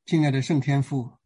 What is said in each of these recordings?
亲爱的圣天父，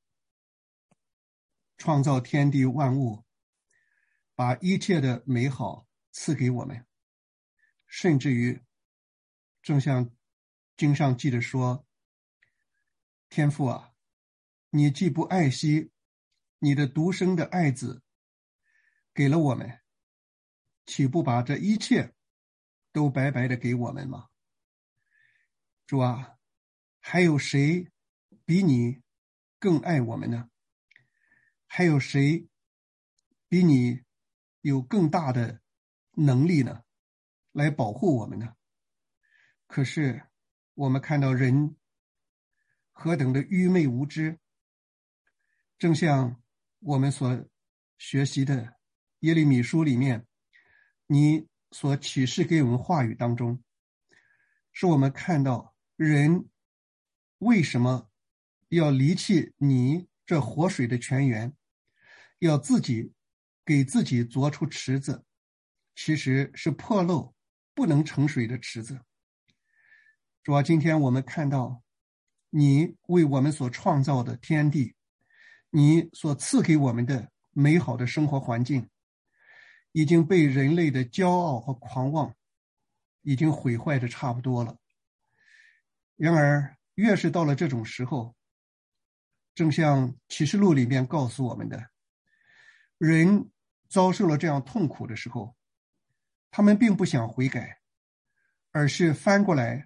创造天地万物，把一切的美好赐给我们，甚至于正像经上记着说，天父啊，你既不爱惜你的独生的爱子给了我们，岂不把这一切都白白的给我们吗？主啊，还有谁比你更爱我们呢？还有谁比你有更大的能力呢，来保护我们呢？可是我们看到人何等的愚昧无知，正像我们所学习的耶利米书里面，你所启示给我们话语当中，使我们看到人为什么要离弃你这活水的泉源，要自己给自己凿出池子，其实是破漏不能盛水的池子。主要今天我们看到你为我们所创造的天地，你所赐给我们的美好的生活环境，已经被人类的骄傲和狂妄已经毁坏的差不多了。然而越是到了这种时候，正像启示录里面告诉我们的，人遭受了这样痛苦的时候，他们并不想悔改，而是翻过来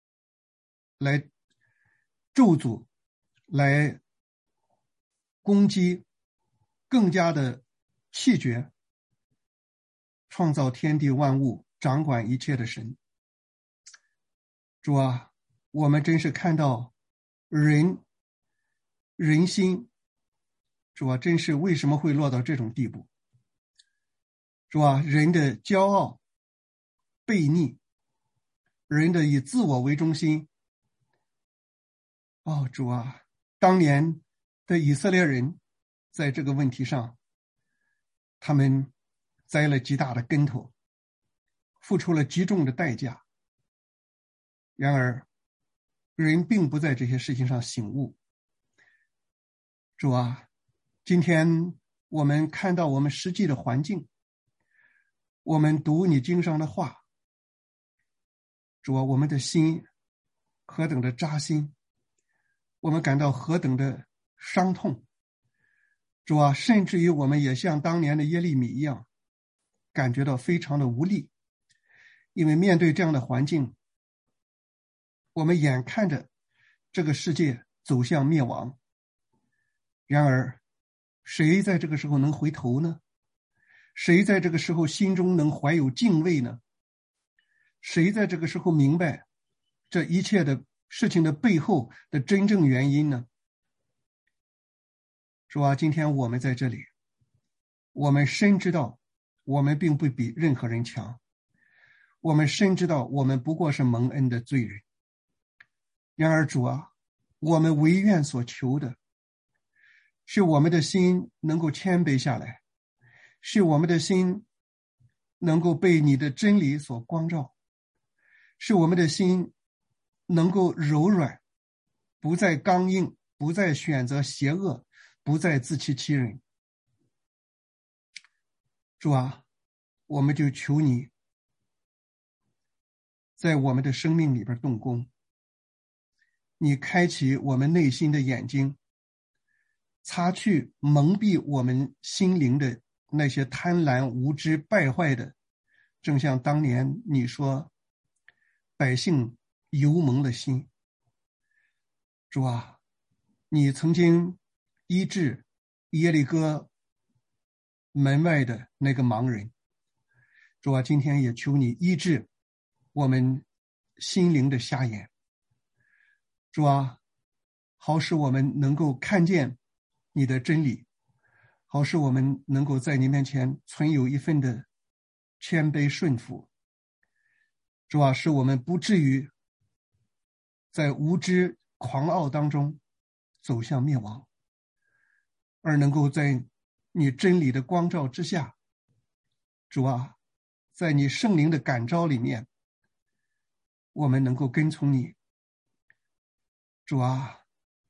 咒诅，来攻击更加的气绝创造天地万物掌管一切的神。主啊，我们真是看到人心，主啊，真是为什么会落到这种地步？主啊，人的骄傲悖逆，人的以自我为中心。主啊，当年的以色列人在这个问题上，他们栽了极大的跟头，付出了极重的代价。然而人并不在这些事情上醒悟。主啊，今天我们看到我们实际的环境，我们读你经上的话，主啊，我们的心何等的扎心，我们感到何等的伤痛。主啊，甚至于我们也像当年的耶利米一样，感觉到非常的无力，因为面对这样的环境，我们眼看着这个世界走向灭亡。然而谁在这个时候能回头呢？谁在这个时候心中能怀有敬畏呢？谁在这个时候明白这一切的事情的背后的真正原因呢？主啊，今天我们在这里，我们深知道我们并不比任何人强，我们深知道我们不过是蒙恩的罪人。然而主啊，我们唯愿所求的是我们的心能够谦卑下来，是我们的心能够被你的真理所光照，是我们的心能够柔软，不再刚硬，不再选择邪恶，不再自欺欺人。主啊，我们就求你在我们的生命里边动工，你开启我们内心的眼睛，擦去蒙蔽我们心灵的那些贪婪无知败坏的，正像当年你说百姓油蒙了心。主啊，你曾经医治耶利哥门外的那个盲人，主啊，今天也求你医治我们心灵的瞎眼。主啊，好使我们能够看见你的真理，好使我们能够在你面前存有一份的谦卑顺服。主啊，使我们不至于在无知狂傲当中走向灭亡，而能够在你真理的光照之下，主啊，在你圣灵的感召里面，我们能够跟从你。主啊，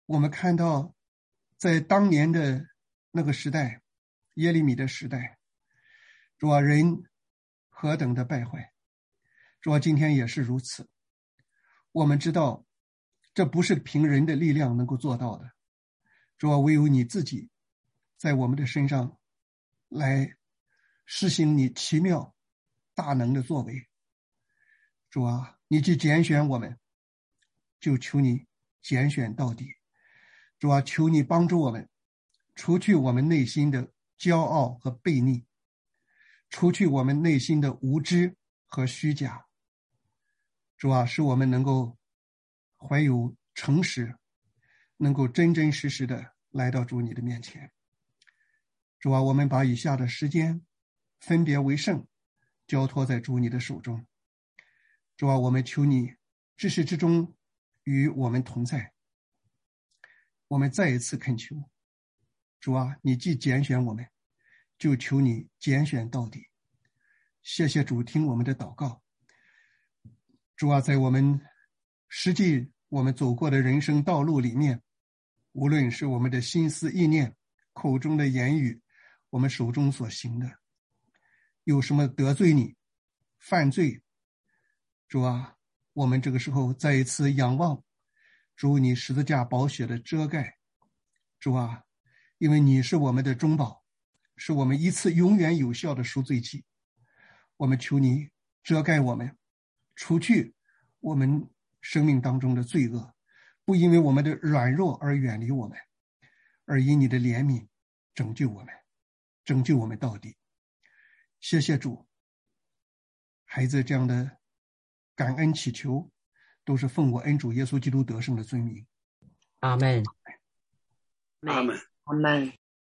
我们看到在当年的那个时代，耶利米的时代，主啊，人何等的败坏，主啊，今天也是如此。我们知道这不是凭人的力量能够做到的，主啊，唯有你自己在我们的身上来施行你奇妙大能的作为。主啊，你既拣选我们，就求你拣选到底。主啊，求你帮助我们，除去我们内心的骄傲和悖逆，除去我们内心的无知和虚假。主啊，使我们能够怀有诚实，能够真真实实的来到主你的面前。主啊，我们把以下的时间分别为圣，交托在主你的手中。主啊，我们求你至始至终与我们同在。我们再一次恳求，主啊，你既拣选我们，就求你拣选到底。谢谢主，听我们的祷告。主啊，在我们实际我们走过的人生道路里面，无论是我们的心思意念、口中的言语，我们手中所行的，有什么得罪你、犯罪，主啊，我们这个时候再一次仰望主你十字架宝血的遮盖。主啊，因为你是我们的中保，是我们一次永远有效的赎罪祭。我们求你遮盖我们，除去我们生命当中的罪恶，不因为我们的软弱而远离我们，而因你的怜悯拯救我们，拯救我们到底。谢谢主，孩子这样的感恩祈求，都是奉我恩主耶稣基督得胜的尊名。 阿们。 阿们。 阿们。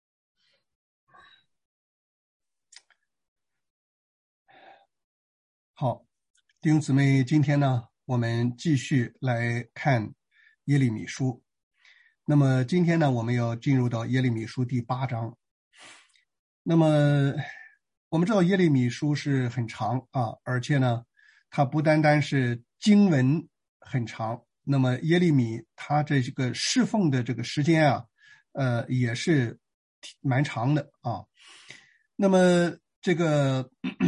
好，弟兄姊妹，今天呢，我们继续来看耶利米书。那么今天呢，我们要进入到耶利米书第8章。那么我们知道耶利米书是很长啊，而且呢，它不单单是经文很长，那么耶利米他这个侍奉的这个时间啊，也是蛮长的啊。那么这个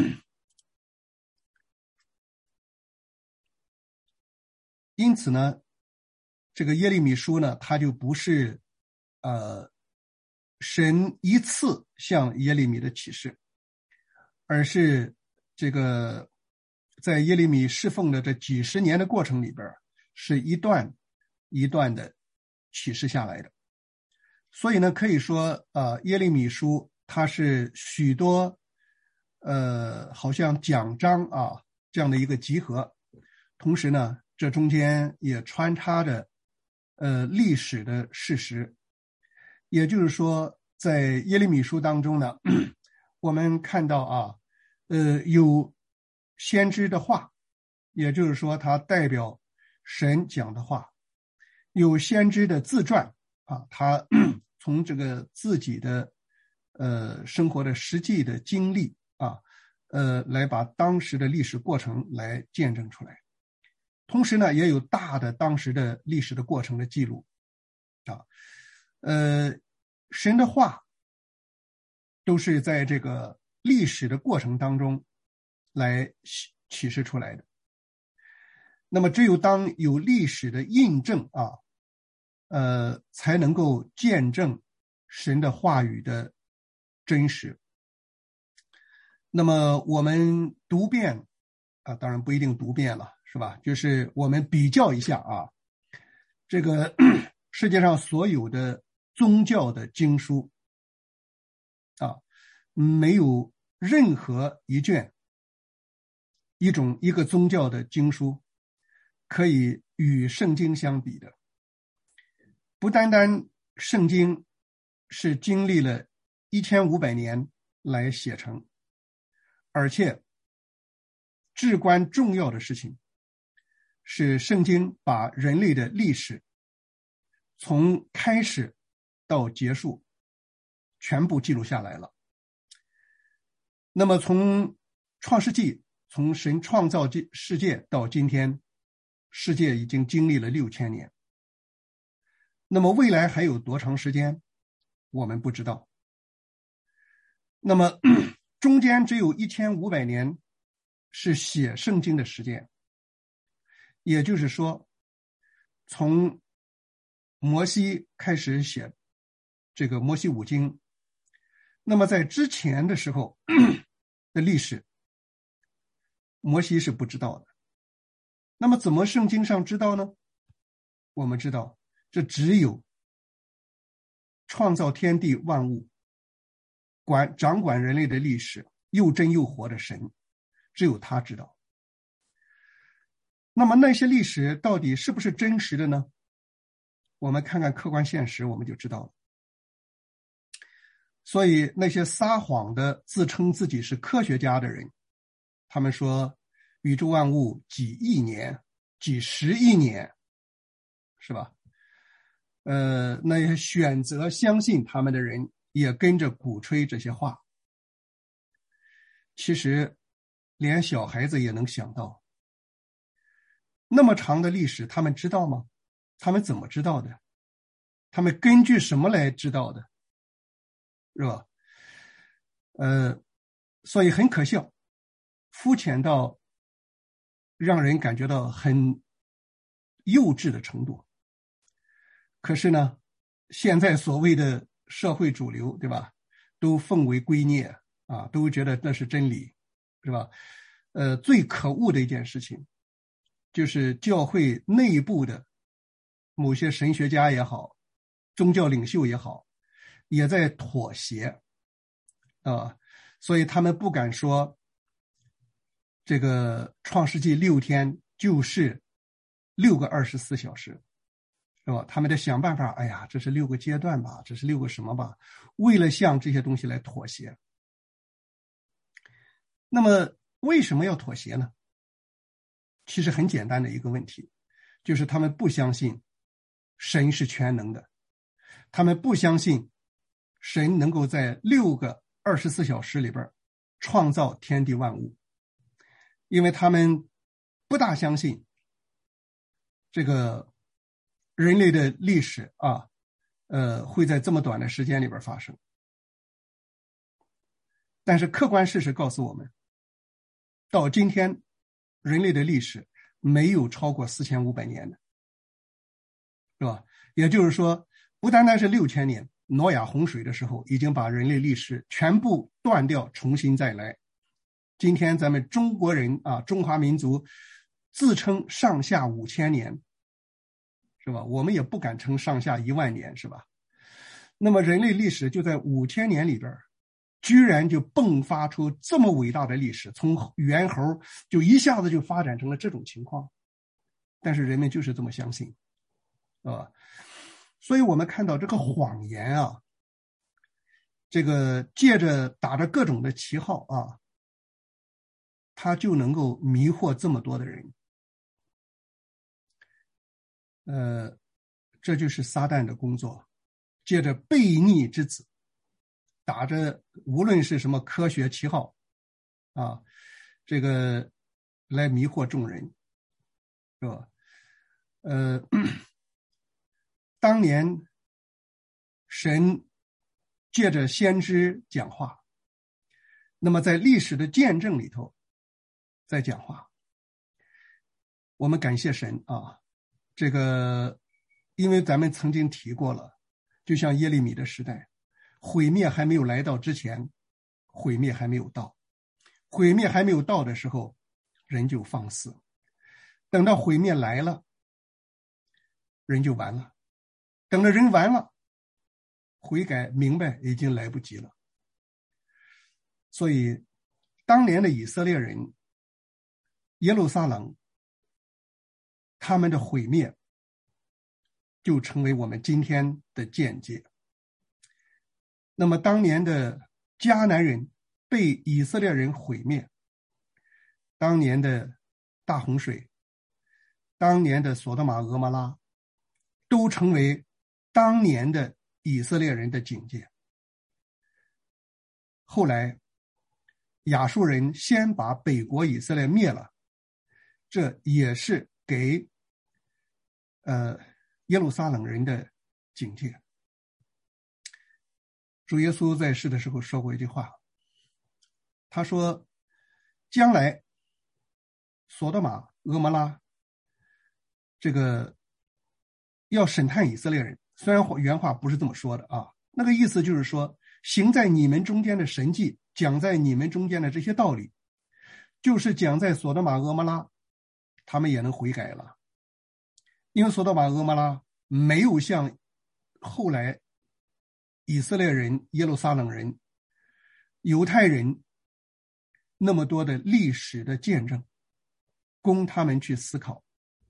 因此呢，这个耶利米书呢，它就不是神一次向耶利米的启示，而是这个在耶利米侍奉的这几十年的过程里边，是一段一段的启示下来的。所以呢，可以说耶利米书它是许多好像讲章啊这样的一个集合，同时呢，这中间也穿插着历史的事实。也就是说，在耶利米书当中呢，我们看到啊，有先知的话，也就是说它代表神讲的话；有先知的自传啊，他从这个自己的生活的实际的经历啊，来把当时的历史过程来见证出来。同时呢，也有大的当时的历史的过程的记录啊。神的话都是在这个历史的过程当中来启示出来的。那么只有当有历史的印证啊，才能够见证神的话语的真实。那么我们读遍啊，当然不一定读遍了，是吧？就是我们比较一下啊，这个世界上所有的宗教的经书啊，没有任何一卷一个宗教的经书可以与圣经相比的。不单单圣经是经历了1500年来写成，而且至关重要的事情是圣经把人类的历史从开始到结束全部记录下来了。那么从创世纪，从神创造世界到今天，世界已经经历了6000年。 那么未来还有多长时间，我们不知道。那么中间只有1500年是写圣经的时间，也就是说，从摩西开始写这个摩西五经，那么在之前的时候的历史，摩西是不知道的。那么怎么圣经上知道呢？我们知道，这只有创造天地万物、掌管人类的历史、又真又活的神，只有他知道。那么那些历史到底是不是真实的呢？我们看看客观现实，我们就知道了。所以那些撒谎的自称自己是科学家的人，他们说宇宙万物几亿年、几十亿年，是吧？那些选择相信他们的人也跟着鼓吹这些话。其实连小孩子也能想到，那么长的历史他们知道吗？他们怎么知道的？他们根据什么来知道的？是吧？所以很可笑，肤浅到让人感觉到很幼稚的程度。可是呢，现在所谓的社会主流，对吧，都奉为圭臬啊，都觉得那是真理，是吧？最可恶的一件事情，就是教会内部的某些神学家也好，宗教领袖也好，也在妥协啊，所以他们不敢说这个创世纪6天就是6个24小时，是吧？他们得想办法，哎呀，这是6个阶段吧，这是6个什么吧，为了向这些东西来妥协。那么为什么要妥协呢？其实很简单的一个问题，就是他们不相信神是全能的，他们不相信神能够在6个24小时里边创造天地万物，因为他们不大相信这个人类的历史啊，会在这么短的时间里边发生。但是客观事实告诉我们，到今天人类的历史没有超过4500年的，是吧？也就是说，不单单是6000年，挪亚洪水的时候已经把人类历史全部断掉，重新再来。今天咱们中国人啊，中华民族自称上下5000年，是吧？我们也不敢称上下10000年，是吧？那么人类历史就在5000年里边，居然就迸发出这么伟大的历史，从猿猴就一下子就发展成了这种情况。但是人们就是这么相信，所以我们看到这个谎言啊，这个借着打着各种的旗号啊，他就能够迷惑这么多的人。这就是撒旦的工作，借着悖逆之子，打着无论是什么科学旗号啊，这个来迷惑众人，是吧？当年神借着先知讲话，那么在历史的见证里头在讲话。我们感谢神啊，这个因为咱们曾经提过了，就像耶利米的时代，毁灭还没有来到之前，毁灭还没有到，毁灭还没有到的时候，人就放肆，等到毁灭来了，人就完了，等着人完了，悔改明白已经来不及了。所以当年的以色列人，耶路撒冷，他们的毁灭就成为我们今天的见解。那么当年的迦南人被以色列人毁灭，当年的大洪水，当年的索多玛俄摩拉，都成为当年的以色列人的警戒。后来亚述人先把北国以色列灭了，这也是给耶路撒冷人的警戒。主耶稣在世的时候说过一句话，他说将来索多玛、蛾摩拉这个要审判以色列人，虽然原话不是这么说的啊，那个意思就是说，行在你们中间的神迹，讲在你们中间的这些道理，就是讲在索多玛、蛾摩拉他们也能悔改了。因为索多玛、蛾摩拉没有像后来以色列人、耶路撒冷人、犹太人那么多的历史的见证供他们去思考，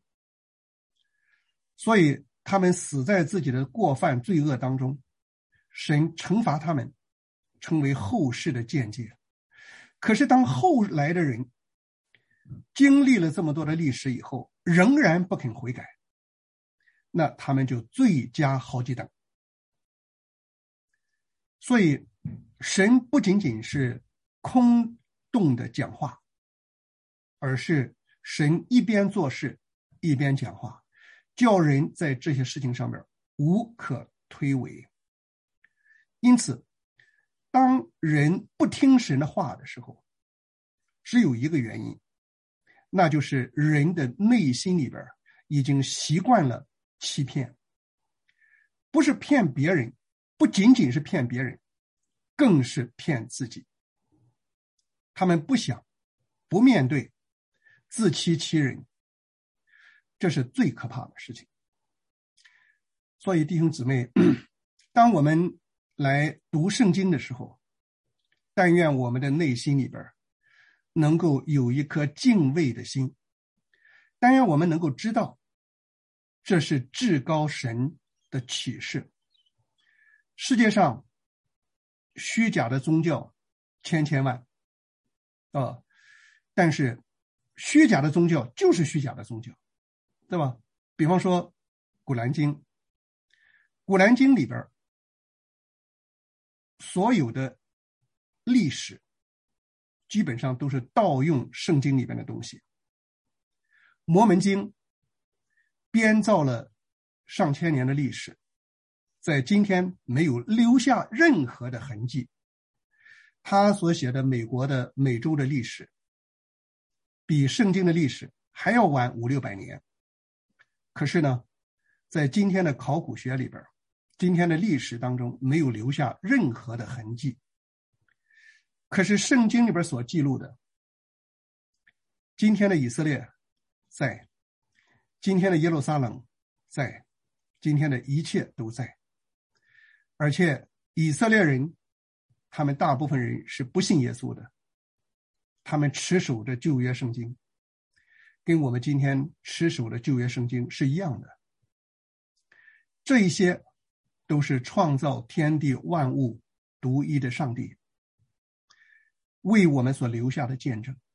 所以他们死在自己的过犯罪恶当中，神惩罚他们，成为后世的见解。可是当后来的人经历了这么多的历史以后，仍然不肯悔改，那他们就罪加好几等。所以神不仅仅是空洞的讲话，而是神一边做事一边讲话，叫人在这些事情上面无可推诿。因此当人不听神的话的时候，只有一个原因，那就是人的内心里边已经习惯了欺骗，不是骗别人，不仅仅是骗别人，更是骗自己。他们不想，不面对，自欺欺人，这是最可怕的事情。所以弟兄姊妹，当我们来读圣经的时候，但愿我们的内心里边能够有一颗敬畏的心，但愿我们能够知道这是至高神的启示。世界上虚假的宗教千千万但是虚假的宗教就是虚假的宗教，对吧？比方说古兰经，古兰经里边所有的历史基本上都是盗用圣经里边的东西。摩门经编造了上千年的历史，在今天没有留下任何的痕迹。他所写的美国的美洲的历史比圣经的历史还要晚500-600年，可是呢，在今天的考古学里边，今天的历史当中没有留下任何的痕迹。可是圣经里边所记录的，今天的以色列在，今天的耶路撒冷在，今天的一切都在。而且以色列人他们大部分人是不信耶稣的，他们持守着旧约圣经，跟我们今天持守的旧约圣经是一样的。这一些都是创造天地万物独一的上帝为我们所留下的见证。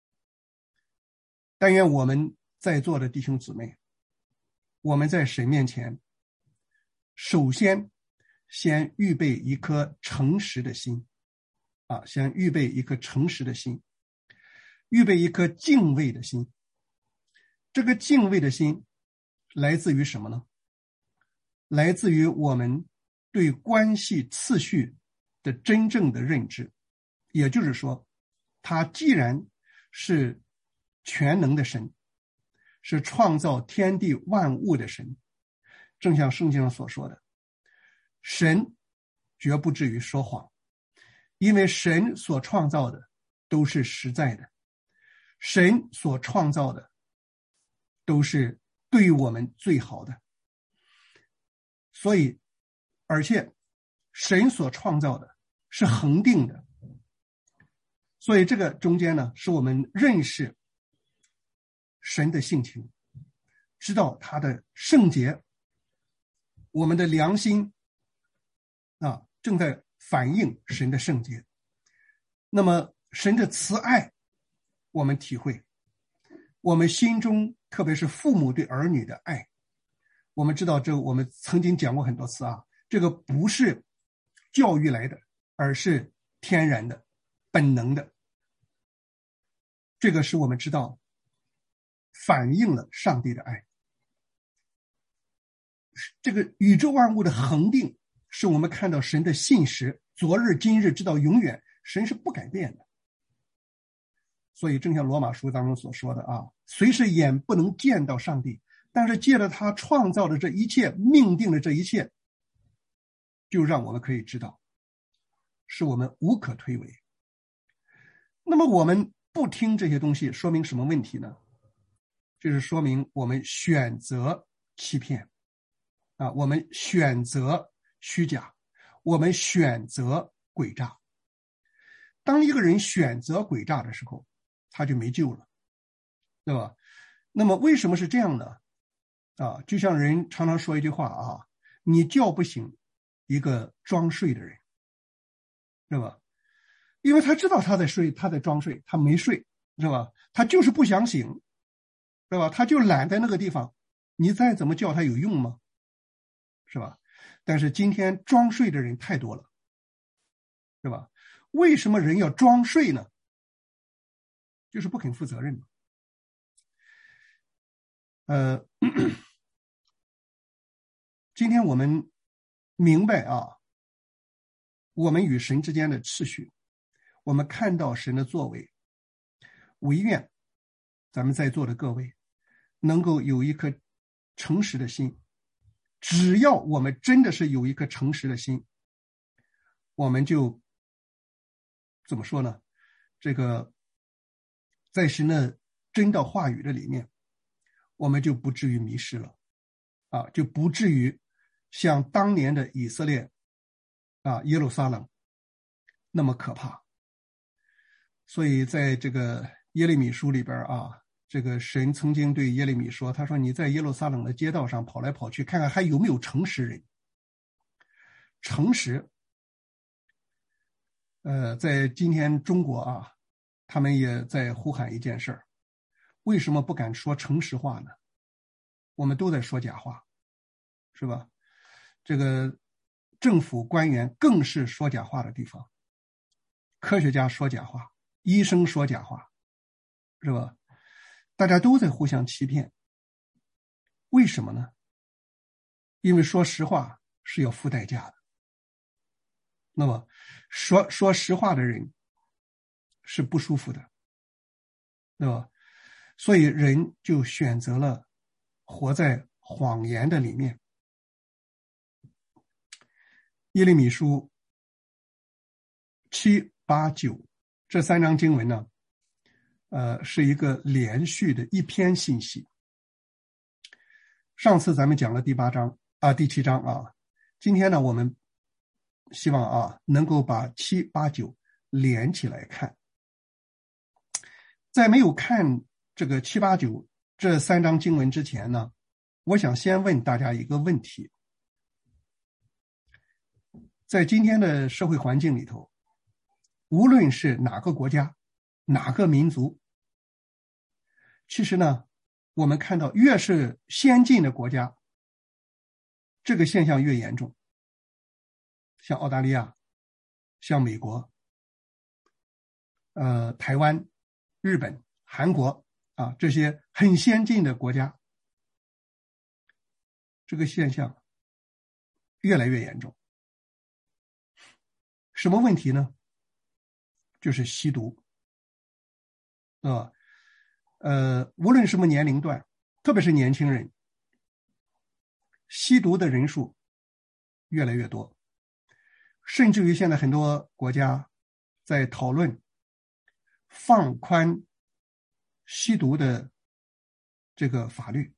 但愿我们在座的弟兄姊妹，我们在神面前首先预备一颗诚实的心先预备一颗诚实的心，预备一颗敬畏的心。这个敬畏的心来自于什么呢？来自于我们对关系次序的真正的认知。也就是说，他既然是全能的神，是创造天地万物的神，正像圣经上所说的，神绝不至于说谎，因为神所创造的都是实在的，神所创造的都是对我们最好的。所以而且神所创造的是恒定的，所以这个中间呢，是我们认识神的性情，知道他的圣洁，我们的良心正在反映神的圣洁。那么神的慈爱我们体会，我们心中特别是父母对儿女的爱，我们知道这我们曾经讲过很多次这个不是教育来的，而是天然的本能的。这个是我们知道反映了上帝的爱。 这个宇宙万物的恒定，是我们看到神的信实，昨日今日直到永远，神是不改变的。所以正像罗马书当中所说的啊，虽是眼不能见到上帝，但是借着他创造的这一切，命定的这一切，就让我们可以知道，是我们无可推诿。那么我们不听这些东西，说明什么问题呢？就是说明我们选择欺骗啊，我们选择虚假，我们选择诡诈。当一个人选择诡诈的时候，他就没救了，对吧？那么为什么是这样呢？啊，就像人常常说一句话啊，你叫不醒一个装睡的人，对吧？因为他知道他在睡，他在装睡，他没睡，是吧？他就是不想醒，对吧？他就懒在那个地方，你再怎么叫他有用吗？是吧？但是今天装睡的人太多了，对吧？为什么人要装睡呢？就是不肯负责任嘛。今天我们明白啊，我们与神之间的次序，我们看到神的作为，唯愿咱们在座的各位能够有一颗诚实的心。只要我们真的是有一颗诚实的心，我们就怎么说呢？这个在神的真道话语的里面，我们就不至于迷失了啊，就不至于像当年的以色列啊，耶路撒冷那么可怕。所以在这个耶利米书里边啊，这个神曾经对耶利米说，他说你在耶路撒冷的街道上跑来跑去，看看还有没有诚实人。诚实在今天中国啊，他们也在呼喊一件事儿，为什么不敢说诚实话呢？我们都在说假话，是吧？这个政府官员更是说假话的地方，科学家说假话，医生说假话，是吧？大家都在互相欺骗，为什么呢？因为说实话是要付代价的。那么说实话的人是不舒服的，对吧？所以人就选择了活在谎言的里面。耶利米书7、8、9这3章经文呢，是一个连续的一篇信息。上次咱们讲了第7章啊，今天呢我们希望啊能够把7、8、9连起来看。在没有看这个7、8、9这3章经文之前呢，我想先问大家一个问题。在今天的社会环境里头，无论是哪个国家、哪个民族，其实呢，我们看到越是先进的国家，这个现象越严重。像澳大利亚、像美国、台湾、日本、韩国啊，这些很先进的国家，这个现象越来越严重。什么问题呢？就是吸毒，无论什么年龄段，特别是年轻人，吸毒的人数越来越多，甚至于现在很多国家在讨论放宽吸毒的这个法律。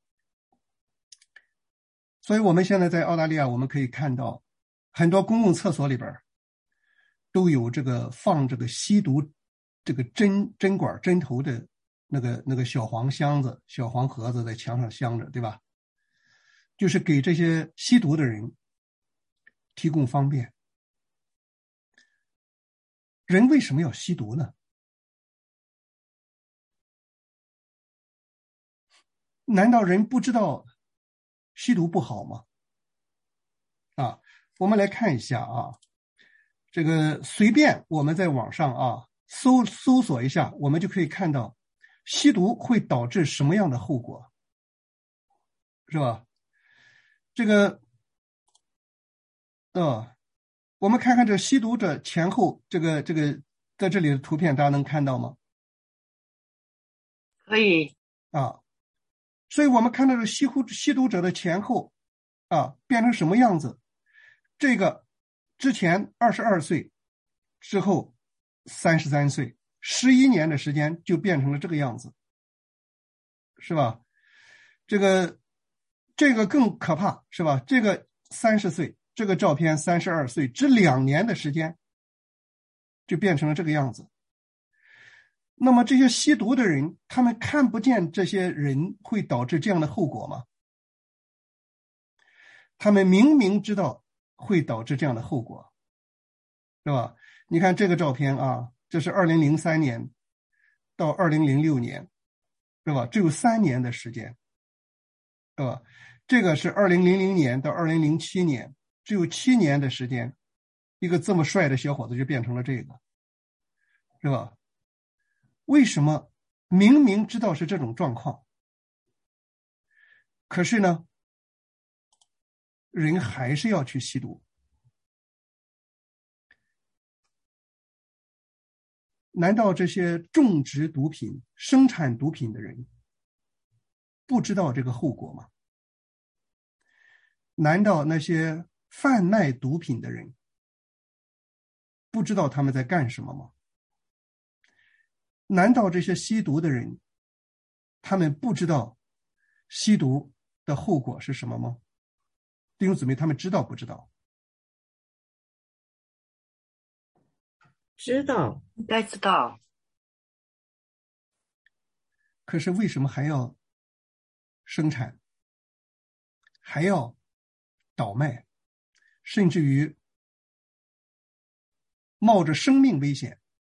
所以我们现在在澳大利亚，我们可以看到很多公共厕所里边都有这个放这个吸毒这个针管针头的那个小黄箱子、小黄盒子在墙上镶着，对吧？就是给这些吸毒的人提供方便。人为什么要吸毒呢？难道人不知道吸毒不好吗？啊，我们来看一下啊，这个随便我们在网上啊搜索一下，我们就可以看到吸毒会导致什么样的后果，是吧？ 这个我们看看这吸毒者前后这个在这里的图片，大家能看到吗？ 可以啊，所以我们看到这吸毒者的前后变成什么样子？这个之前22岁，之后33岁，11年的时间就变成了这个样子，是吧？这个更可怕，是吧？这个30岁，这个照片32岁，只2年的时间就变成了这个样子。那么这些吸毒的人，他们看不见这些人会导致这样的后果吗？他们明明知道会导致这样的后果，是吧？你看这个照片啊，这是2003年到2006年，是吧？只有3年的时间，是吧？这个是2000年到2007年，只有7年的时间，一个这么帅的小伙子就变成了这个，是吧？为什么明明知道是这种状况，可是呢，人还是要去吸毒？难道这些种植毒品、生产毒品的人不知道这个后果吗？难道那些贩卖毒品的人不知道他们在干什么吗？难道这些吸毒的人，他们不知道吸毒的后果是什么吗？弟兄姊妹，他们知道不知道？ 知道， 应该知道。 可是为什么还要生产，还要倒卖，甚至于冒着生命危险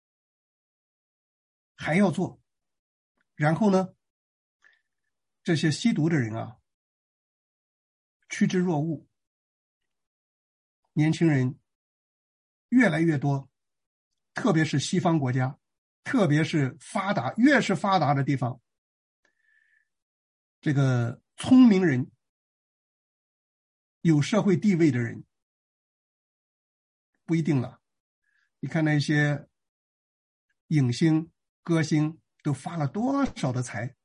还要做？然后呢，这些吸毒的人啊，趋之若鹜，年轻人越来越多，特别是西方国家，特别是越是发达的地方，这个聪明人、有社会地位的人不一定了。你看那些影星、歌星都发了多少的财，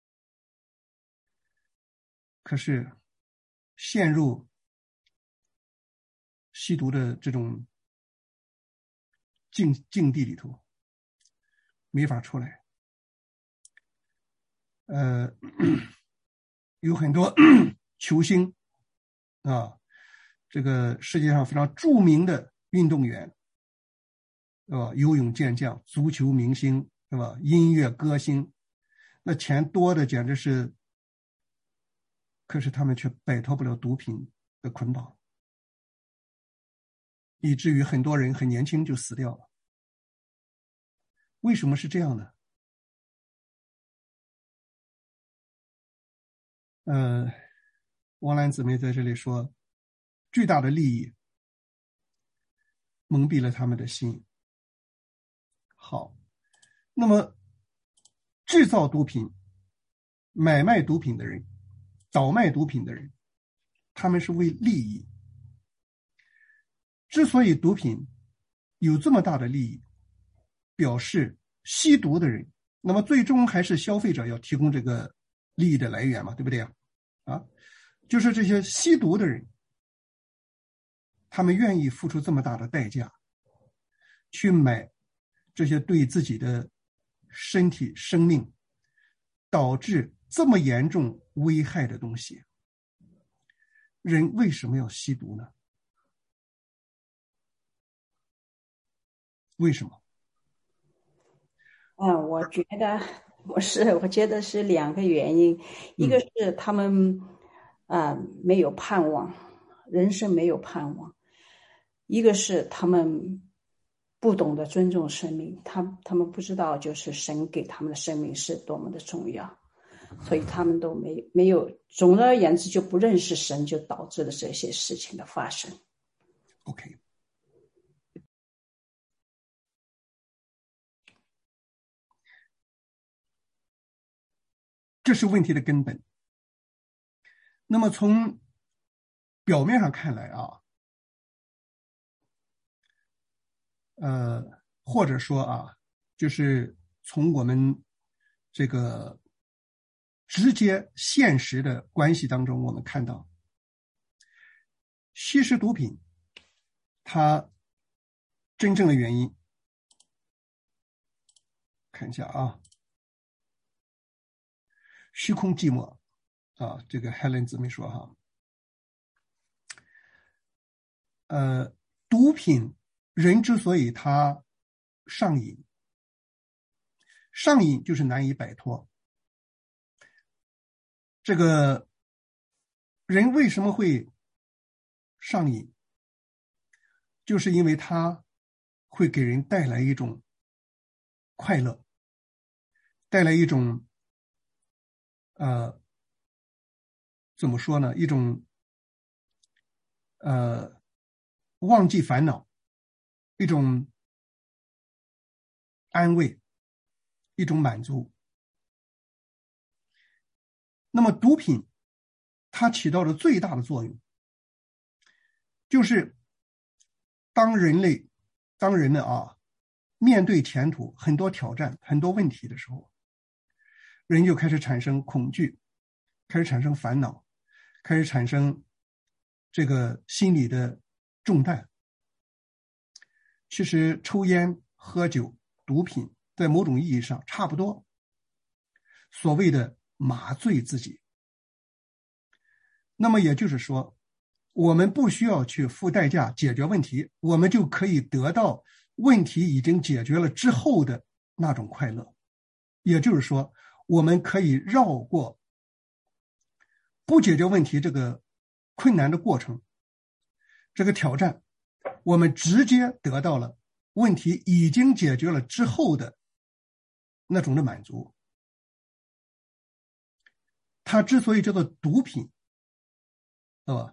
可是陷入吸毒的这种境地里头，没法出来。有很多球星啊，这个世界上非常著名的运动员，游泳健将、足球明星，是吧？音乐歌星，那钱多的简直是，可是他们却摆脱不了毒品的捆绑，以至于很多人很年轻就死掉了。为什么是这样呢？王兰姊妹在这里说，巨大的利益蒙蔽了他们的心。好，那么制造毒品、买卖毒品的人、倒卖毒品的人，他们是为利益。之所以毒品有这么大的利益，表示吸毒的人，那么最终还是消费者要提供这个利益的来源嘛，对不对啊？就是这些吸毒的人，他们愿意付出这么大的代价去买这些对自己的身体生命导致这么严重危害的东西。人为什么要吸毒呢？为什么？ 我觉得是2个原因，一个是他们没有盼望，人生没有盼望；一个是他们不懂得尊重生命，他们不知道就是神给他们的生命是多么的重要，所以他们都没有，总而言之就不认识神，就导致了这些事情的发生。 OK。这是问题的根本。那么从表面上看来啊，或者说啊，就是从我们这个直接现实的关系当中，我们看到吸食毒品它真正的原因，看一下啊，虚空寂寞啊，这个 Helen 姊妹说哈，毒品人之所以他上瘾，上瘾就是难以摆脱。这个人为什么会上瘾？就是因为他会给人带来一种快乐，带来一种怎么说呢？一种忘记烦恼，一种安慰，一种满足。那么毒品它起到的最大的作用，就是当人呢面对前途很多挑战、很多问题的时候，人就开始产生恐惧，开始产生烦恼，开始产生这个心理的重担。其实抽烟、喝酒、毒品在某种意义上差不多，所谓的麻醉自己。那么也就是说，我们不需要去付代价解决问题，我们就可以得到问题已经解决了之后的那种快乐。也就是说，我们可以绕过不解决问题这个困难的过程，这个挑战，我们直接得到了问题已经解决了之后的那种的满足。它之所以叫做毒品，对吧？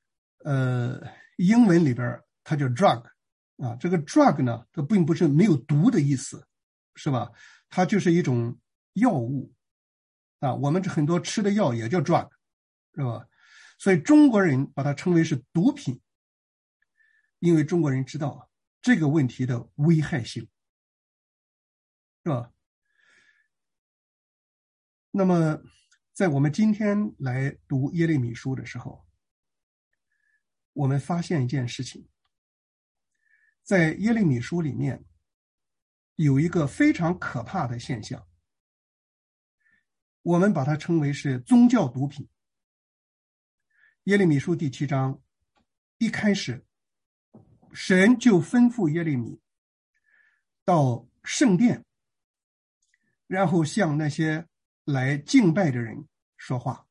英文里边它叫 drug 啊，这个 drug 呢，它并不是没有毒的意思，是吧？它就是一种药物啊，我们很多吃的药也叫 drug， 是吧？所以中国人把它称为是毒品，因为中国人知道这个问题的危害性，是吧？那么在我们今天来读耶利米书的时候，我们发现一件事情，在耶利米书里面有一个非常可怕的现象，我们把它称为是宗教毒品。耶利米书第7章一开始，神就吩咐耶利米到圣殿，然后向那些来敬拜的人说话。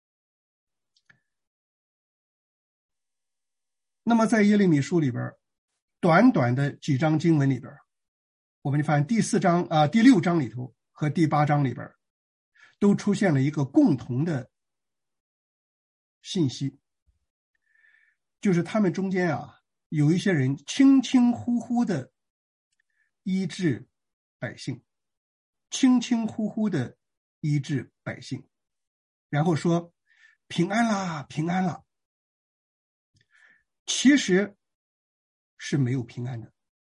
那么在耶利米书里边，短短的几章经文里边，我们就发现第6章里头和第8章里边都出现了一个共同的信息，就是他们中间有一些人轻轻呼呼的医治百姓，轻轻呼呼的医治百姓，然后说平安啦，平安啦。其实是没有平安的。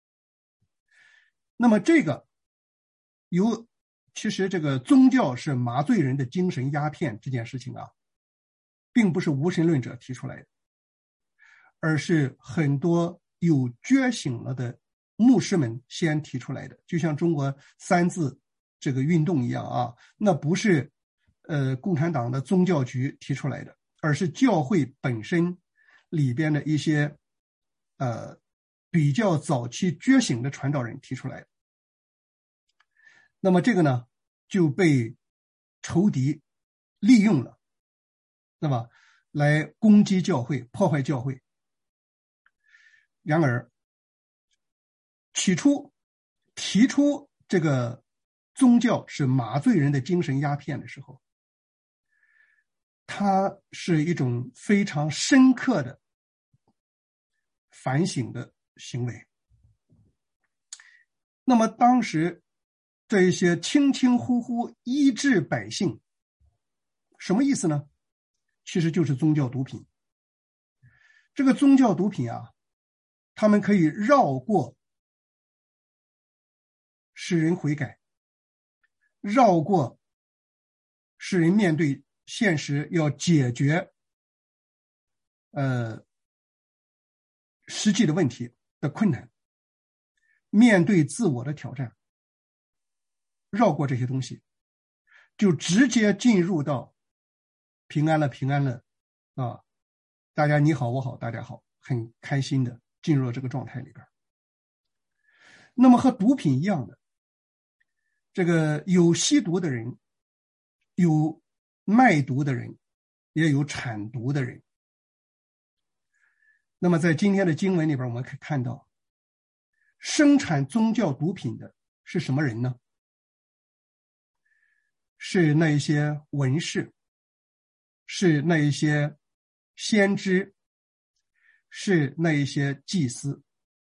那么这个其实这个宗教是麻醉人的精神鸦片这件事情并不是无神论者提出来的，而是很多有觉醒了的牧师们先提出来的，就像中国三自这个运动一样那不是共产党的宗教局提出来的，而是教会本身里边的一些比较早期觉醒的传道人提出来的。那么这个呢就被仇敌利用了，那么来攻击教会，破坏教会。然而起初提出这个宗教是麻醉人的精神鸦片的时候，它是一种非常深刻的反省的行为。那么当时这一些轻轻呼呼医治百姓，什么意思呢？其实就是宗教毒品。 这个宗教毒品啊，他们可以绕过使人悔改，绕过使人面对现实要解决实际的问题的困难，面对自我的挑战，绕过这些东西，就直接进入到平安了平安了啊，大家你好我好大家好，很开心的进入了这个状态里边。那么和毒品一样的，这个有吸毒的人，有卖毒的人，也有产毒的人。那么在今天的经文里边，我们可以看到生产宗教毒品的是什么人呢？是那一些文士，是那一些先知，是那一些祭司。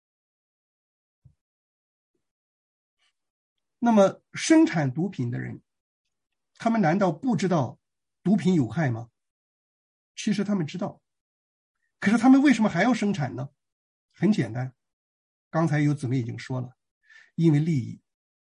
那么生产毒品的人，他们难道不知道毒品有害吗？其实他们知道，可是他们为什么还要生产呢？很简单，刚才有姊妹已经说了，因为利益。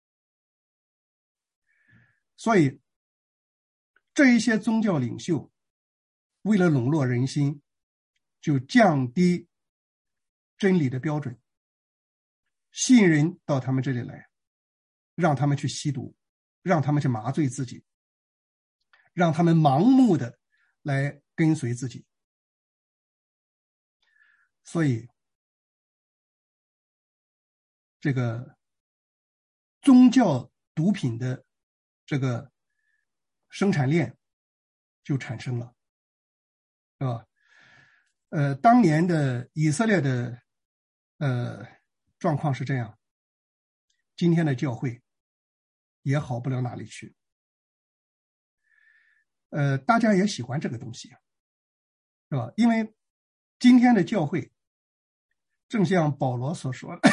所以这一些宗教领袖为了笼络人心，就降低真理的标准，吸引人到他们这里来，让他们去吸毒，让他们去麻醉自己，让他们盲目的来跟随自己。所以这个宗教毒品的这个生产链就产生了，是吧？当年的以色列的状况是这样，今天的教会也好不了哪里去。大家也喜欢这个东西，是吧？因为今天的教会正像保罗所说的，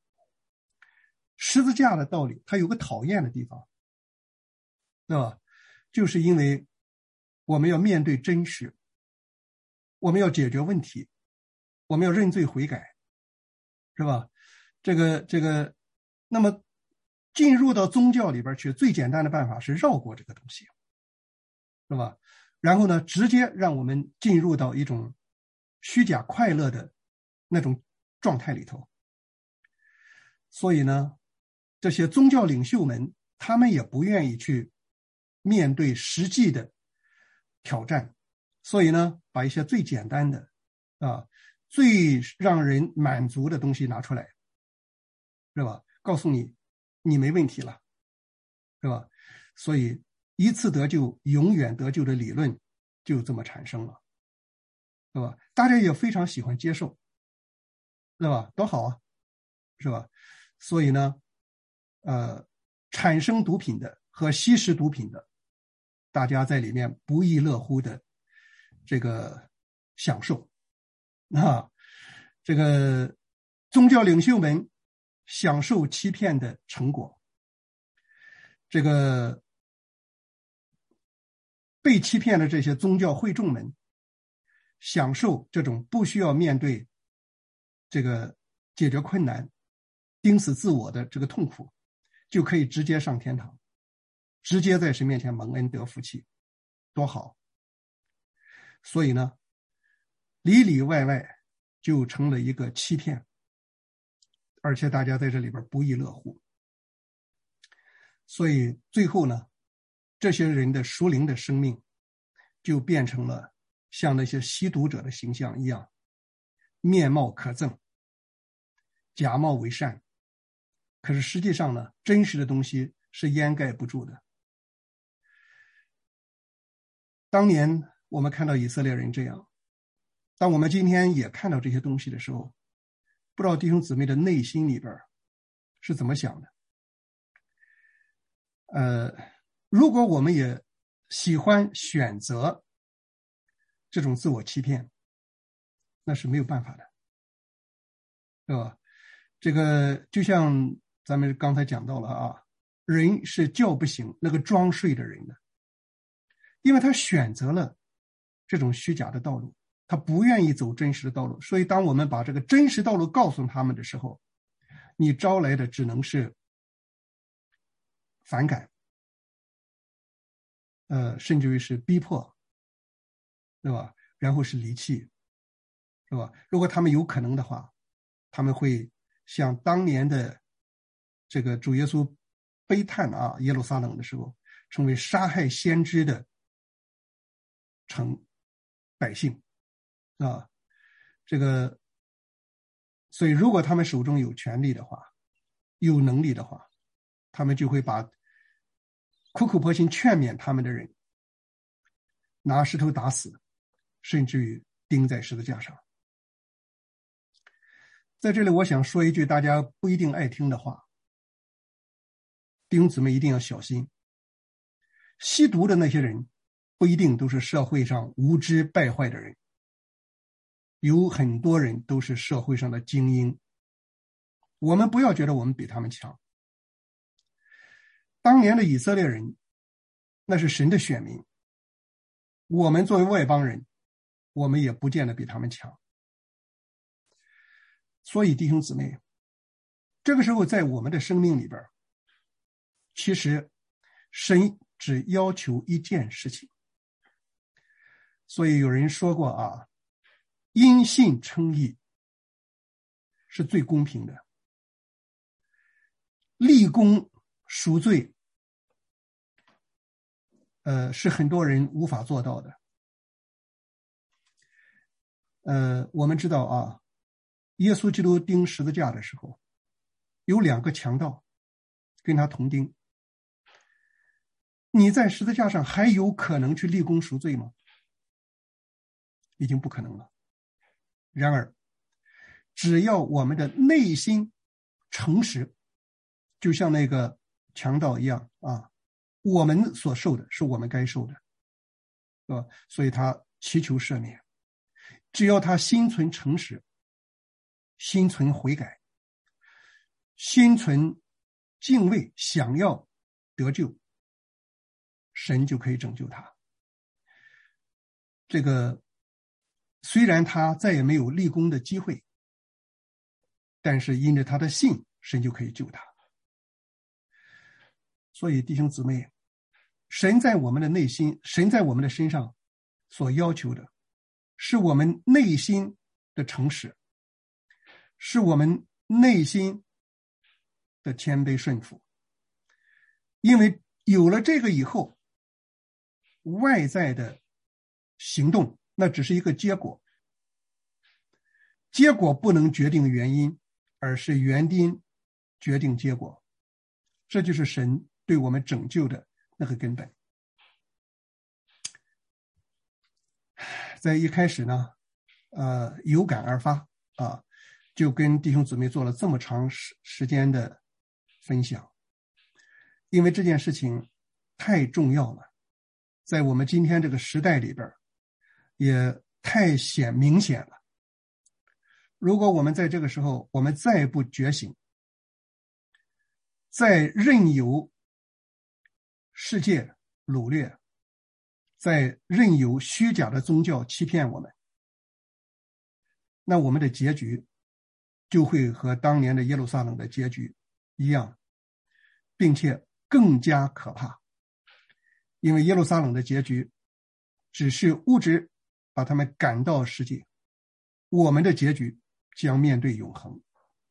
十字架的道理它有个讨厌的地方，对吧？就是因为我们要面对真实，我们要解决问题，我们要认罪悔改，是吧？这个，那么进入到宗教里边去，最简单的办法是绕过这个东西，是吧？然后呢，直接让我们进入到一种虚假快乐的那种状态里头。所以呢，这些宗教领袖们，他们也不愿意去面对实际的挑战，所以呢，把一些最简单的最让人满足的东西拿出来，是吧？告诉你，你没问题了，是吧？所以一次得救，永远得救的理论就这么产生了，是吧？大家也非常喜欢接受，是吧？多好啊，是吧？所以呢，产生毒品的和吸食毒品的，大家在里面不亦乐乎的这个享受这个宗教领袖们享受欺骗的成果，这个被欺骗的这些宗教会众们享受这种不需要面对这个解决困难钉死自我的这个痛苦，就可以直接上天堂，直接在神面前蒙恩得福气，多好。所以呢，里里外外就成了一个欺骗，而且大家在这里边不亦乐乎。所以最后呢，这些人的属灵的生命就变成了像那些吸毒者的形象一样，面貌可憎，假冒为善。可是实际上呢，真实的东西是掩盖不住的。当年我们看到以色列人这样，当我们今天也看到这些东西的时候，不知道弟兄姊妹的内心里边是怎么想的？如果我们也喜欢选择这种自我欺骗，那是没有办法的，对吧？这个就像咱们刚才讲到了啊，人是叫不醒那个装睡的人的，因为他选择了这种虚假的道路， 他不愿意走真实的道路。所以当我们把这个真实道路告诉他们的时候，你招来的只能是反感，甚至于是逼迫，对吧？然后是离弃，是吧？如果他们有可能的话，他们会像当年的这个主耶稣悲叹耶路撒冷的时候，成为杀害先知的百姓这个，所以如果他们手中有权力的话，有能力的话，他们就会把苦口婆心劝勉他们的人拿石头打死，甚至于钉在十字架上。在这里我想说一句大家不一定爱听的话，弟兄姊妹一定要小心，吸毒的那些人不一定都是社会上无知败坏的人，有很多人都是社会上的精英，我们不要觉得我们比他们强。当年的以色列人那是神的选民，我们作为外邦人，我们也不见得比他们强。所以弟兄姊妹，这个时候在我们的生命里边，其实神只要求一件事情。所以有人说过因信称义是最公平的，立功赎罪是很多人无法做到的。我们知道耶稣基督钉十字架的时候，有2个强盗跟他同钉。你在十字架上还有可能去立功赎罪吗？已经不可能了。然而，只要我们的内心诚实，就像那个强盗一样我们所受的是我们该受的，是吧？所以他祈求赦免。只要他心存诚实，心存悔改，心存敬畏，想要得救，神就可以拯救他。这个虽然他再也没有立功的机会，但是因着他的信，神就可以救他。所以弟兄姊妹，神在我们的内心，神在我们的身上所要求的是我们内心的诚实，是我们内心的谦卑顺服。因为有了这个以后，外在的行动那只是一个结果，结果不能决定原因，而是原因决定结果。这就是神对我们拯救的那个根本。在一开始呢有感而发就跟弟兄姊妹做了这么长时间的分享，因为这件事情太重要了，在我们今天这个时代里边也太明显了。如果我们在这个时候我们再不觉醒，再任由世界掳掠，再任由虚假的宗教欺骗我们，那我们的结局就会和当年的耶路撒冷的结局一样，并且更加可怕。因为耶路撒冷的结局只是物质把他们赶到世界，我们的结局将面对永恒。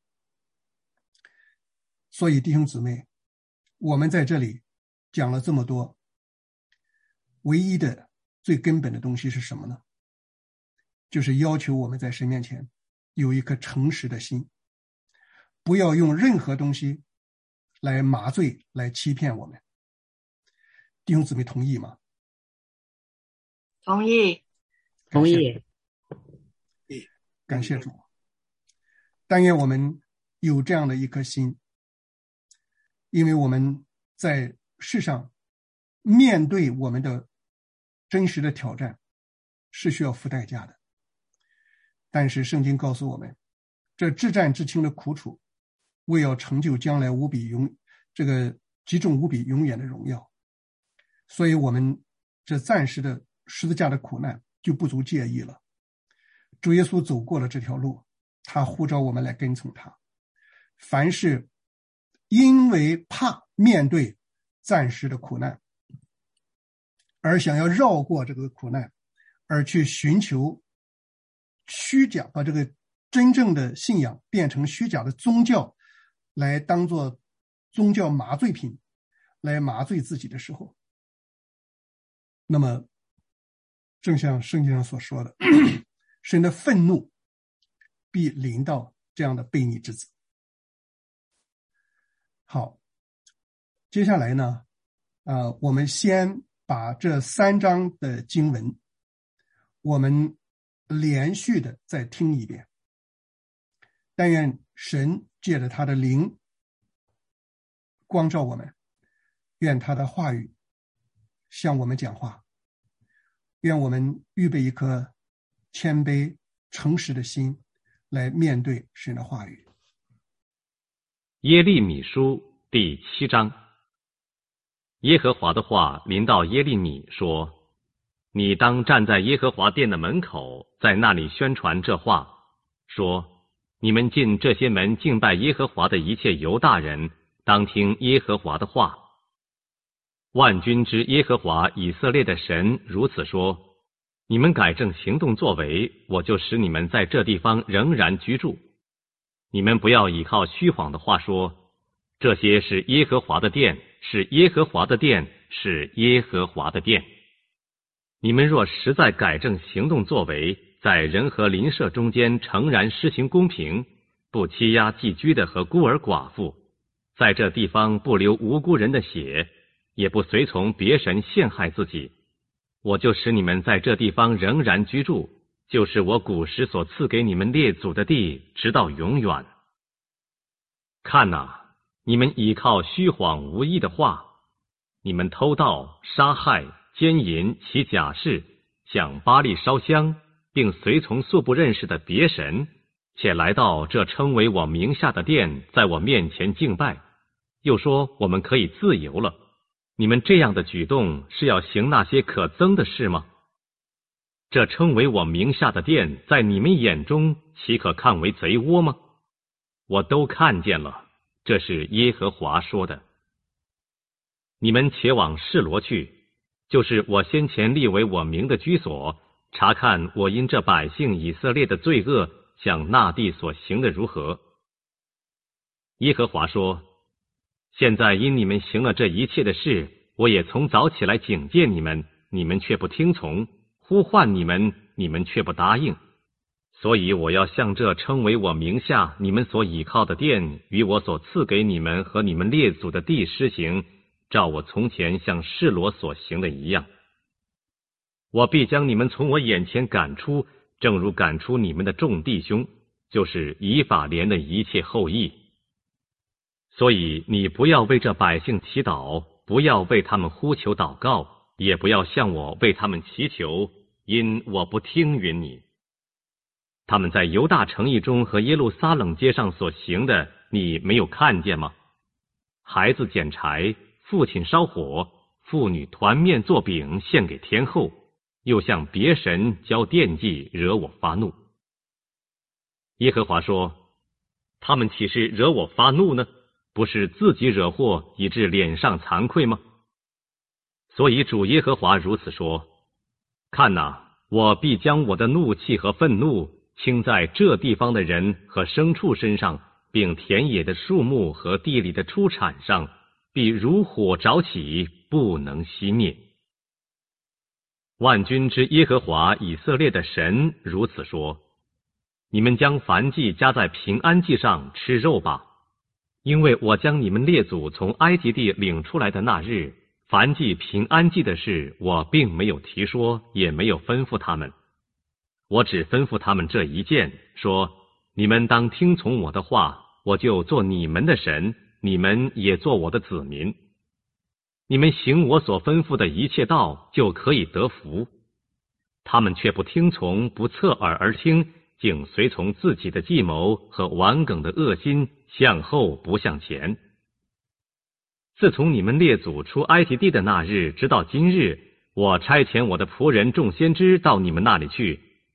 所以弟兄姊妹，我们在这里讲了这么多，唯一的最根本的东西是什么呢？就是要求我们在神面前有一颗诚实的心，不要用任何东西来麻醉，来欺骗我们。弟兄姊妹同意吗？ 同意。 同意。 感谢主。但愿我们有这样的一颗心，因为我们在世上面对我们的真实的挑战是需要付代价的。但是圣经告诉我们，这至战至轻的苦楚，为要成就将来这个极重无比永远的荣耀。所以我们这暂时的十字架的苦难就不足介意了。 主耶稣走过了这条路，他呼召我们来跟从他。凡是因为怕面对暂时的苦难，而想要绕过这个苦难，而去寻求虚假，把这个真正的信仰变成虚假的宗教，来当作宗教麻醉品，来麻醉自己的时候，那么正像圣经上所说的，神的愤怒必临到这样的悖逆之子。好，接下来呢，我们先把这3章的经文，我们连续的再听一遍。但愿神借着他的灵光照我们，愿他的话语向我们讲话，愿我们预备一颗谦卑诚实的心来面对神的话语。 耶利米书第7章。耶和华的话临到耶利米说，你当站在耶和华殿的门口，在那里宣传这话，说，你们进这些门敬拜耶和华的一切犹大人，当听耶和华的话。万军之耶和华以色列的神如此说，你们改正行动作为，我就使你们在这地方仍然居住。你们不要倚靠虚谎的话说，这些是耶和华的殿，是耶和华的殿，是耶和华的殿。你们若实在改正行动作为，在人和邻舍中间诚然施行公平，不欺压寄居的和孤儿寡妇，在这地方不流无辜人的血，也不随从别神陷害自己，我就使你们在这地方仍然居住，就是我古时所赐给你们列祖的地，直到永远。看哪，你们倚靠虚谎无益的话，你们偷盗、杀害、奸淫、起假誓，向巴力烧香，并随从素不认识的别神，且来到这称为我名下的殿，在我面前敬拜，又说我们可以自由了。你们这样的举动是要行那些可憎的事吗？这称为我名下的殿，在你们眼中岂可看为贼窝吗？我都看见了，这是耶和华说的。你们且往示罗去，就是我先前立为我名的居所，查看我因这百姓以色列的罪恶向那地所行的如何。耶和华说，现在因你们行了这一切的事，我也从早起来警戒你们，你们却不听从，呼唤你们，你们却不答应。所以我要向这称为我名下你们所倚靠的殿，与我所赐给你们和你们列祖的地施行，照我从前向示罗所行的一样。我必将你们从我眼前赶出，正如赶出你们的众弟兄，就是以法莲的一切后裔。所以你不要为这百姓祈祷，不要为他们呼求祷告，也不要向我为他们祈求，因我不听允你。他们在犹大城邑中和耶路撒冷街上所行的，你没有看见吗？孩子捡柴，父亲烧火，妇女团面做饼献给天后，又向别神交奠祭，惹我发怒。耶和华说，他们岂是惹我发怒呢？不是自己惹祸，以致脸上惭愧吗？所以主耶和华如此说，看哪，我必将我的怒气和愤怒倾在这地方的人和牲畜身上，并田野的树木和地里的出产上，必如火着起，不能熄灭。万军之耶和华以色列的神如此说，你们将燔祭加在平安祭上吃肉吧，因为我将你们列祖从埃及地领出来的那日，燔祭平安祭的事，我并没有提说，也没有吩咐他们。我只吩咐他们这一件，说，你们当听从我的话，我就做你们的神，你们也做我的子民。你们行我所吩咐的一切道，就可以得福。他们却不听从，不侧耳而听，竟随从自己的计谋和顽梗的恶心，向后不向前。自从你们列祖出埃及地的那日，直到今日，我差遣我的仆人众先知到你们那里去，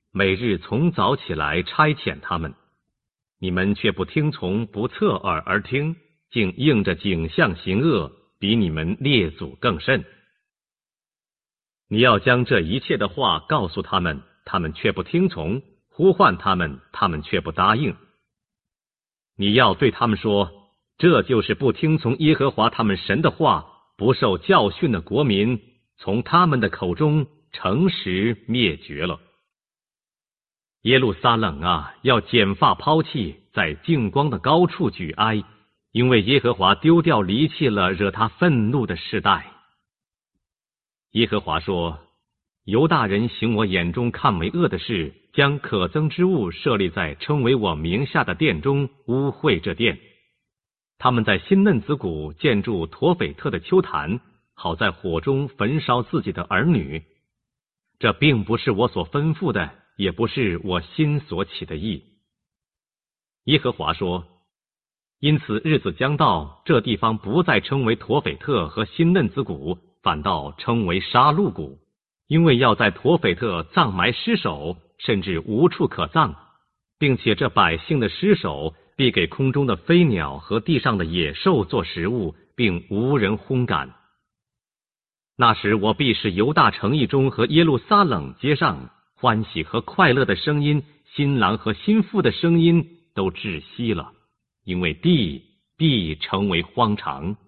每日从早起来差遣他们，你们却不听从，不侧耳而听，竟应着景象行恶，比你们列祖更甚。你要将这一切的话告诉他们，他们却不听从；呼唤他们，他们却不答应。你要对他们说，这就是不听从耶和华他们神的话，不受教训的国民，从他们的口中诚实灭绝了。耶路撒冷啊，要剪发抛弃，在净光的高处举哀，因为耶和华丢掉离弃了惹他愤怒的世代。耶和华说，犹大人行我眼中看为恶的事，将可憎之物设立在称为我名下的殿中，污秽这殿。他们在新嫩子谷建筑陀斐特的丘坛，好在火中焚烧自己的儿女。这并不是我所吩咐的，也不是我心所起的意。耶和华说，因此日子将到，这地方不再称为陀斐特和新嫩子谷，反倒称为杀戮谷，因为要在陀斐特葬埋尸首，甚至无处可葬，并且这百姓的尸首必给空中的飞鸟和地上的野兽做食物，并无人烘干。那时我必使犹大城邑中和耶路撒冷街上欢喜和快乐的声音，新郎和新妇的声音都窒息了，因为地必成为荒场。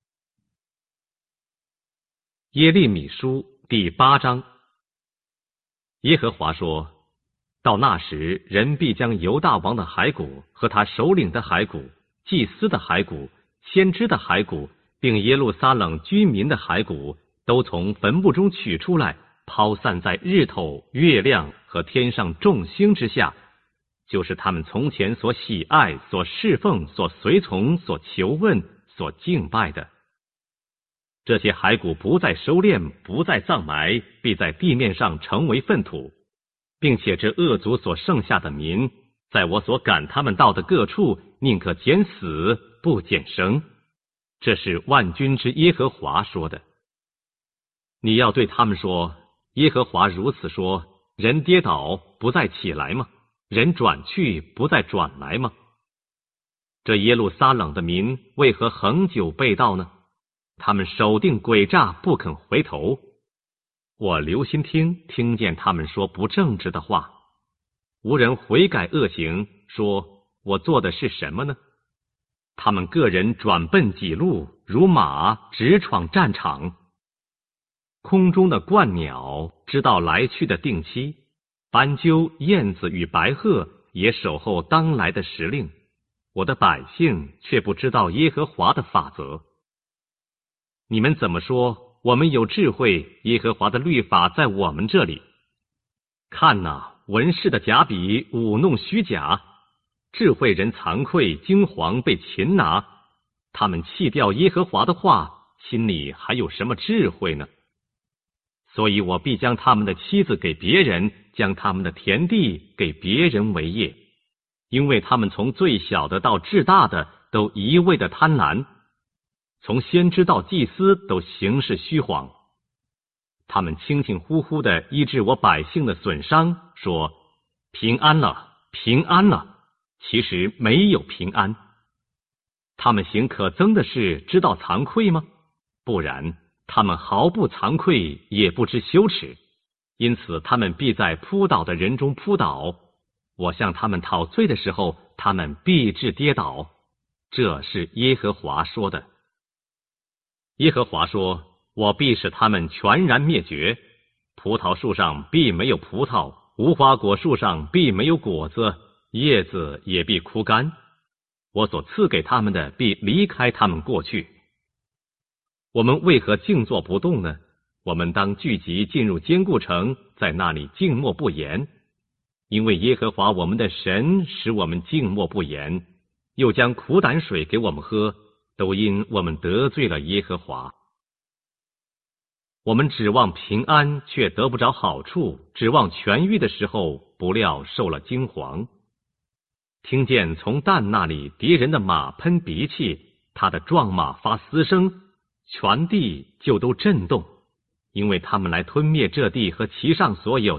耶利米书第8章。耶和华说，到那时，人必将犹大王的骸骨和他首领的骸骨、祭司的骸骨、先知的骸骨，并耶路撒冷居民的骸骨，都从坟墓中取出来，抛散在日头、月亮和天上众星之下，就是他们从前所喜爱、所侍奉、所随从、所求问、所敬拜的。这些骸骨不再收敛，不再葬埋，必在地面上成为粪土，并且这恶族所剩下的民，在我所赶他们到的各处，宁可减死，不减生。这是万军之耶和华说的。你要对他们说，耶和华如此说，人跌倒不再起来吗？人转去不再转来吗？这耶路撒冷的民为何恒久背道呢？他们守定诡诈，不肯回头。我留心听见他们说不正直的话，无人悔改恶行，说我做的是什么呢？他们个人转奔己路，如马直闯战场。空中的鹳鸟知道来去的定期，斑鸠、燕子与白鹤也守候当来的时令，我的百姓却不知道耶和华的法则。你们怎么说我们有智慧，耶和华的律法在我们这里？看哪，文士的假笔舞弄虚假，智慧人惭愧，惊惶被擒拿。他们弃掉耶和华的话，心里还有什么智慧呢？所以我必将他们的妻子给别人，将他们的田地给别人为业，因为他们从最小的到至大的都一味的贪婪，从先知到祭司都行事虚谎。他们轻轻呼呼的医治我百姓的损伤，说平安了，平安了，其实没有平安。他们行可憎的事，知道惭愧吗？不然，他们毫不惭愧，也不知羞耻，因此他们必在扑倒的人中扑倒。我向他们讨罪的时候，他们必致跌倒。这是耶和华说的。耶和华说，我必使他们全然灭绝，葡萄树上必没有葡萄，无花果树上必没有果子，叶子也必枯干。我所赐给他们的必离开他们过去。我们为何静坐不动呢？我们当聚集进入坚固城，在那里静默不言。因为耶和华我们的神使我们静默不言，又将苦胆水给我们喝，都因我们得罪了耶和华。我们指望平安，却得不着好处；指望痊愈的时候，不料受了惊惶。听见从但那里敌人的马喷鼻气，他的壮马发嘶声，全地就都震动，因为他们来吞灭这地和其上所有的，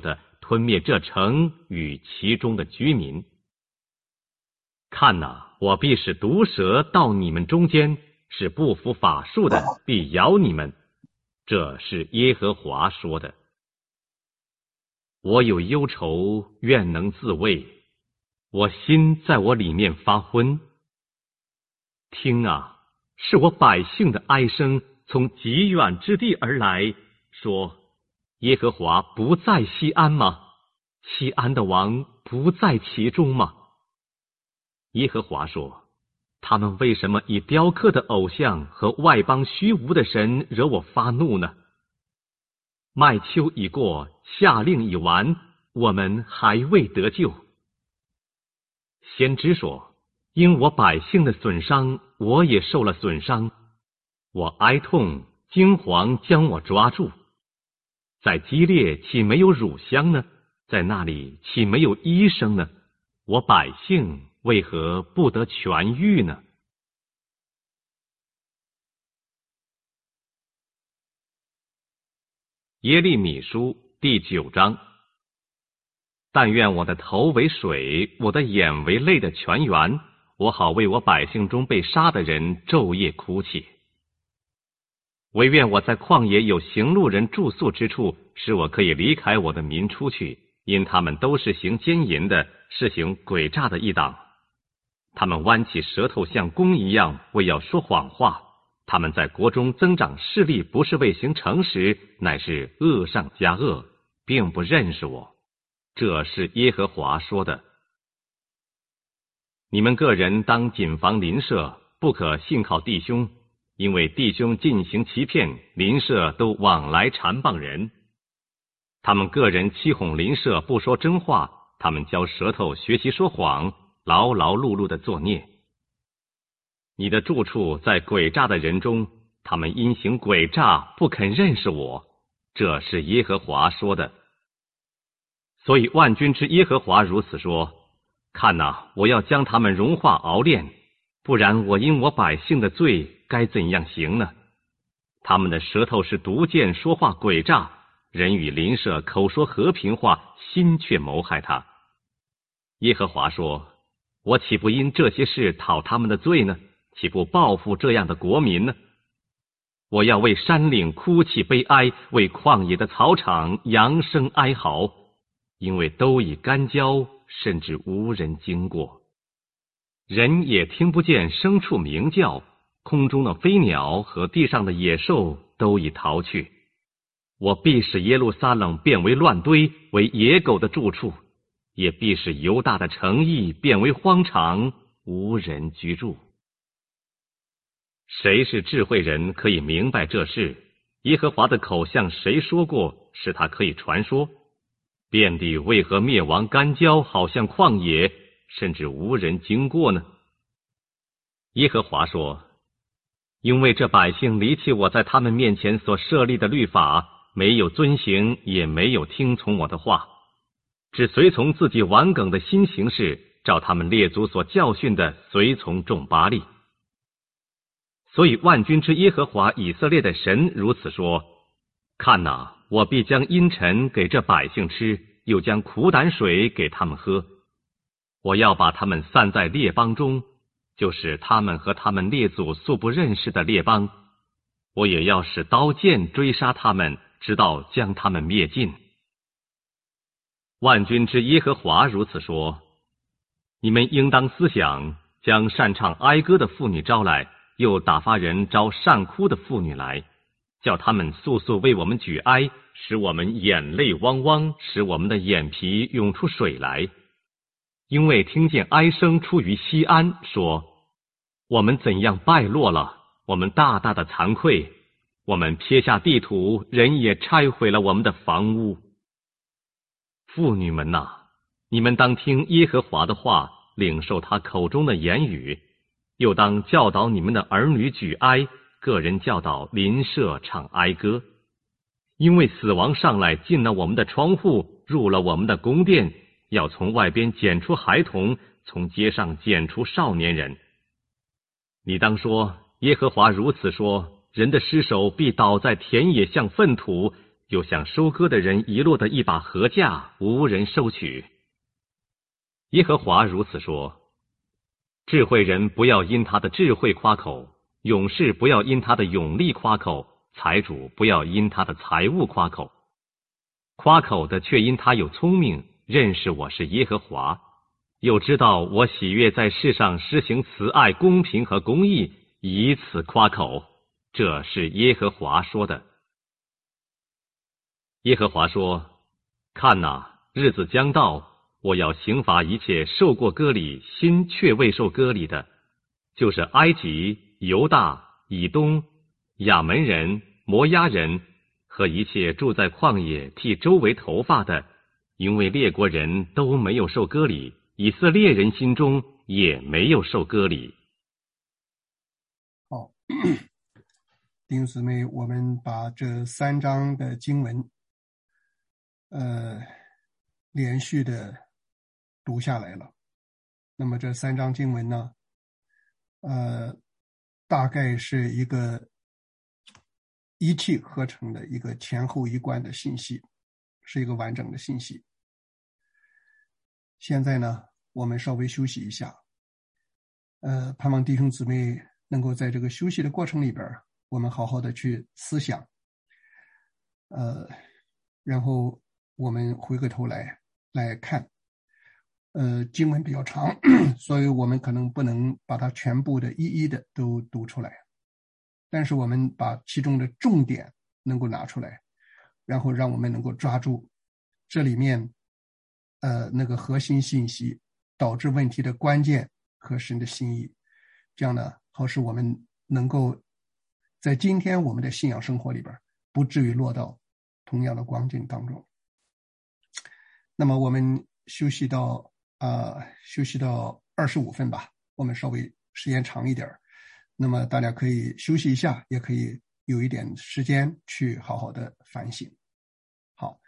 吞灭这城与其中的居民。看哪，我必使毒蛇到你们中间，是不服法术的必咬你们。这是耶和华说的。我有忧愁，愿能自慰，我心在我里面发昏。听啊，是我百姓的哀声从极远之地而来，说耶和华不在西安吗？西安的王不在其中吗？耶和华说，他们为什么以雕刻的偶像和外邦虚无的神惹我发怒呢？麦秋已过，夏令已完，我们还未得救。先知说，因我百姓的损伤，我也受了损伤，我哀痛，惊惶将我抓住。在基列岂没有乳香呢？在那里岂没有医生呢？我百姓为何不得痊愈呢？耶利米书第9章。但愿我的头为水，我的眼为泪的泉源，我好为我百姓中被杀的人昼夜哭泣。惟愿我在旷野有行路人住宿之处，使我可以离开我的民出去，因他们都是行奸淫的，是行诡诈的一党。他们弯起舌头像弓一样，为要说谎话。他们在国中增长势力，不是为行诚实，乃是恶上加恶，并不认识我。这是耶和华说的。你们个人当谨防邻舍，不可信靠弟兄，因为弟兄进行欺骗，邻舍都往来缠谤人。他们个人欺哄邻舍，不说真话，他们教舌头学习说谎，劳劳碌碌的作孽。你的住处在诡诈的人中，他们因行诡诈，不肯认识我。这是耶和华说的。所以万军之耶和华如此说：看哪，我要将他们融化熬炼，不然我因我百姓的罪该怎样行呢？他们的舌头是毒箭，说话诡诈，人与邻舍口说和平话，心却谋害他。耶和华说：我岂不因这些事讨他们的罪呢？岂不报复这样的国民呢？我要为山岭哭泣悲哀，为旷野的草场扬声哀嚎，因为都已干焦，甚至无人经过。人也听不见牲畜鸣叫，空中的飞鸟和地上的野兽都已逃去。我必使耶路撒冷变为乱堆，为野狗的住处，也必使犹大的城邑变为荒场，无人居住。谁是智慧人，可以明白这事？耶和华的口向谁说过，使他可以传说？遍地为何灭亡干焦，好像旷野，甚至无人经过呢？耶和华说：因为这百姓离弃我在他们面前所设立的律法，没有遵行，也没有听从我的话，只随从自己顽梗的新行事，照他们列祖所教训的，随从众巴力。所以万军之耶和华以色列的神如此说：看哪，我必将阴沉给这百姓吃，又将苦胆水给他们喝。我要把他们散在列邦中，就是他们和他们列祖素不认识的列邦。我也要使刀剑追杀他们，直到将他们灭尽。万军之耶和华如此说：你们应当思想，将擅唱哀歌的妇女招来，又打发人招善哭的妇女来，叫他们速速为我们举哀，使我们眼泪汪汪，使我们的眼皮涌出水来。因为听见哀声出于西安，说：我们怎样败落了，我们大大的惭愧，我们撇下地土，人也拆毁了我们的房屋。妇女们哪，你们当听耶和华的话，领受他口中的言语，又当教导你们的儿女举哀，个人教导邻舍唱哀歌。因为死亡上来进了我们的窗户，入了我们的宫殿，要从外边拣出孩童，从街上拣出少年人。你当说，耶和华如此说：人的尸首必倒在田野像粪土， 又像收割的人遗落的一把禾稼，无人收取。耶和华如此说：智慧人不要因他的智慧夸口，勇士不要因他的勇力夸口，财主不要因他的财物夸口。夸口的却因他有聪明，认识我是耶和华，又知道我喜悦在世上施行慈爱、公平和公义，以此夸口。这是耶和华说的。耶和华说：看哪，日子将到，我要刑罚一切受过割礼、心却未受割礼的，就是埃及、犹大、以东、亚门人、摩押人和一切住在旷野剃周围头发的，因为列国人都没有受割礼，以色列人心中也没有受割礼。 好，弟兄姊妹，我们把这3章的经文连续的读下来了。那么这3章经文呢，大概是一个一气呵成的一个前后一贯的信息，是一个完整的信息。现在呢，我们稍微休息一下，盼望弟兄姊妹能够在这个休息的过程里边，我们好好的去思想，然后我们回过头来看，经文比较长，所以我们可能不能把它全部的一一的都读出来，但是我们把其中的重点能够拿出来，然后让我们能够抓住这里面那个核心信息，导致问题的关键和神的心意，这样呢，好使我们能够在今天我们的信仰生活里边不至于落到同样的光景当中。那么我们休息到25分吧，我们稍微时间长一点，那么大家可以休息一下，也可以有一点时间去好好的反省。好，